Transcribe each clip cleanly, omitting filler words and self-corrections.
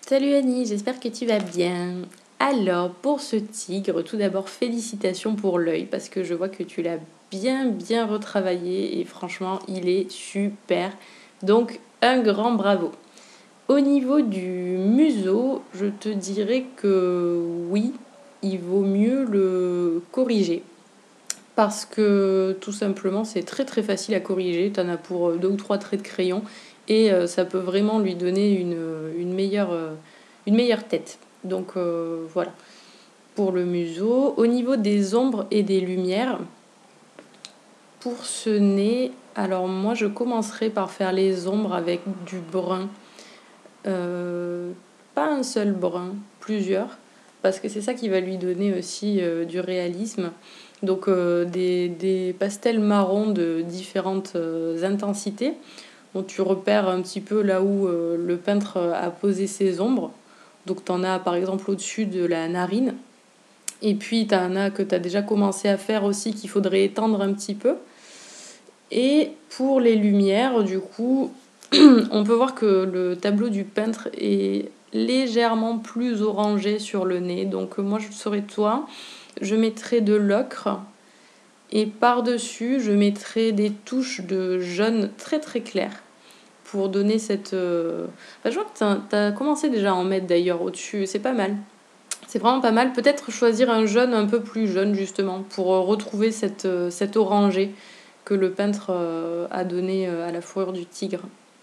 Salut Annie, j'espère que tu vas bien. Alors, pour ce tigre, tout d'abord, félicitations pour l'œil parce que je vois que tu l'as bien retravaillé et franchement, il est super. Donc, un grand bravo. Au niveau du museau, je te dirais que oui, il vaut mieux le corriger parce que tout simplement, c'est très facile à corriger. Tu en as pour deux ou trois traits de crayon et ça peut vraiment lui donner une meilleure tête. Donc voilà, pour le museau. Au niveau des ombres et des lumières, pour ce nez, alors moi je commencerai par faire les ombres avec du brun. Euh, Pas un seul brun, plusieurs, parce que c'est ça qui va lui donner aussi du réalisme. Donc des pastels marrons de différentes intensités. Donc tu repères un petit peu là où le peintre a posé ses ombres. Donc tu en as par exemple au-dessus de la narine. Et puis tu en as que tu as déjà commencé à faire aussi qu'il faudrait étendre un petit peu. Et pour les lumières, du coup, on peut voir que le tableau du peintre est légèrement plus orangé sur le nez. Donc moi je serais toi, je mettrais de l'ocre et par-dessus je mettrais des touches de jaune très clair pour donner cette... Bah, je vois que tu as commencé déjà à en mettre d'ailleurs au-dessus, c'est pas mal. C'est vraiment pas mal. Peut-être choisir un jaune un peu plus jaune justement pour retrouver cette orangé que le peintre a donné à la fourrure du tigre.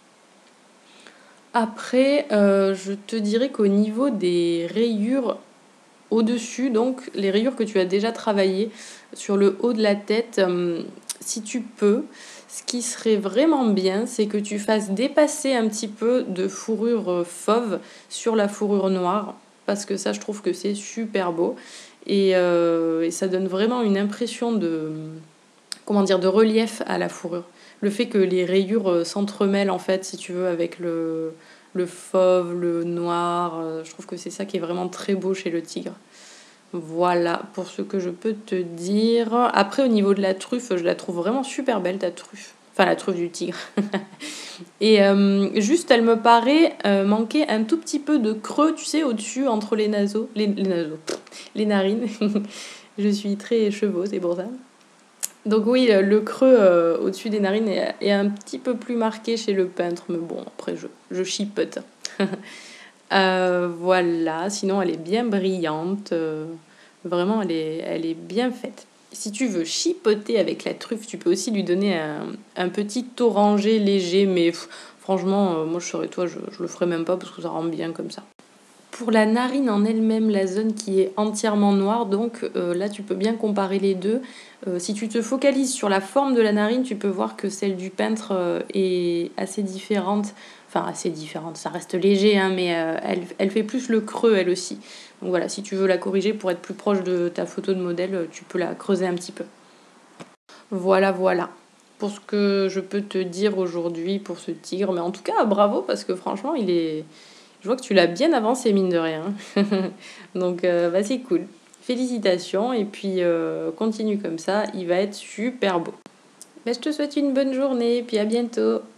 Après, je te dirais qu'au niveau des rayures au-dessus, donc les rayures que tu as déjà travaillées sur le haut de la tête, si tu peux, ce qui serait vraiment bien, c'est que tu fasses dépasser un petit peu de fourrure fauve sur la fourrure noire, parce que ça, je trouve que c'est super beau. Et ça donne vraiment une impression de relief à la fourrure. Le fait que les rayures s'entremêlent, en fait, si tu veux, avec le fauve, le noir, je trouve que c'est ça qui est vraiment très beau chez le tigre. Voilà pour ce que je peux te dire. Après, au niveau de la truffe, je la trouve vraiment super belle, ta truffe. Enfin, la truffe du tigre. Et juste, elle me paraît manquer un tout petit peu de creux, tu sais, au-dessus, entre les naseaux. Les naseaux. Les narines. Je suis très chevaux, c'est pour ça. Donc oui, le creux au-dessus des narines est un petit peu plus marqué chez le peintre. Mais bon, après, je chipote. Voilà, sinon elle est bien brillante. Vraiment, elle est bien faite. Si tu veux chipoter avec la truffe, tu peux aussi lui donner un petit orangé léger. Mais franchement, moi je serais toi, je le ferais même pas parce que ça rend bien comme ça. Pour la narine en elle-même, la zone qui est entièrement noire, donc là tu peux bien comparer les deux. Si tu te focalises sur la forme de la narine, tu peux voir que celle du peintre est assez différente. Enfin, assez différente, ça reste léger, hein, mais elle fait plus le creux elle aussi. Donc voilà, si tu veux la corriger pour être plus proche de ta photo de modèle, tu peux la creuser un petit peu. Voilà. Pour ce que je peux te dire aujourd'hui pour ce tigre. Mais en tout cas, bravo parce que franchement, je vois que tu l'as bien avancé, mine de rien. Donc, bah, c'est cool. Félicitations. Et puis, continue comme ça. Il va être super beau. Bah, je te souhaite une bonne journée. Puis à bientôt.